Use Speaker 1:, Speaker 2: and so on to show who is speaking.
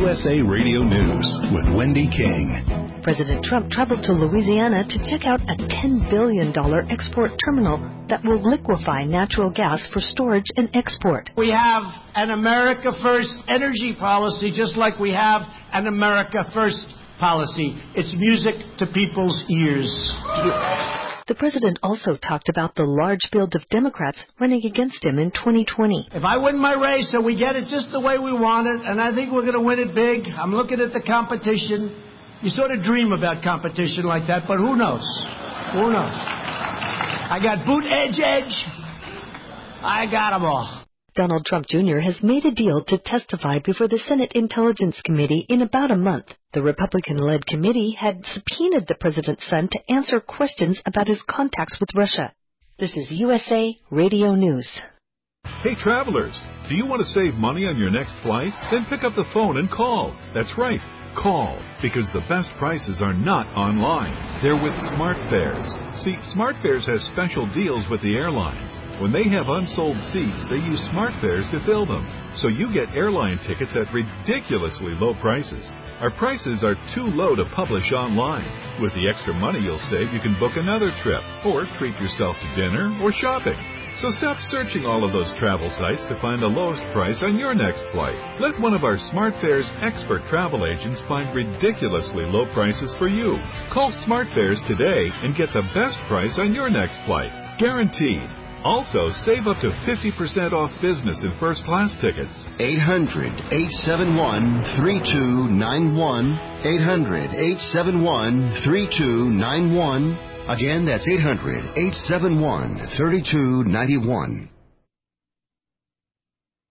Speaker 1: USA Radio News with Wendy King.
Speaker 2: President Trump traveled to Louisiana to check out a $10 billion export terminal that will liquefy natural gas for storage and export.
Speaker 3: We have an America First energy policy, just like we have an America First policy. It's music to people's ears.
Speaker 2: The president also talked about the large field of Democrats running against him in 2020.
Speaker 3: If I win my race and we get it just the way we want it, and I think we're going to win it big, I'm looking at the competition. You sort of dream about competition like that, but who knows? Who knows? I got boot edge. I got them all.
Speaker 2: Donald Trump Jr. has made a deal to testify before the Senate Intelligence Committee in about a month. The Republican-led committee had subpoenaed the president's son to answer questions about his contacts with Russia. This is USA Radio News.
Speaker 4: Hey, travelers, do you want to save money on your next flight? Then pick up the phone and call. That's right. Call, because the best prices are not online. They're with SmartFares. See, SmartFares has special deals with the airlines. When they have unsold seats, they use SmartFares to fill them. So you get airline tickets at ridiculously low prices. Our prices are too low to publish online. With the extra money you'll save, you can book another trip, or treat yourself to dinner or shopping. So stop searching all of those travel sites to find the lowest price on your next flight. Let one of our SmartFares expert travel agents find ridiculously low prices for you. Call SmartFares today and get the best price on your next flight. Guaranteed. Also, save up to 50% off business and first-class tickets.
Speaker 5: 800-871-3291. 800-871-3291. Again, that's 800-871-3291.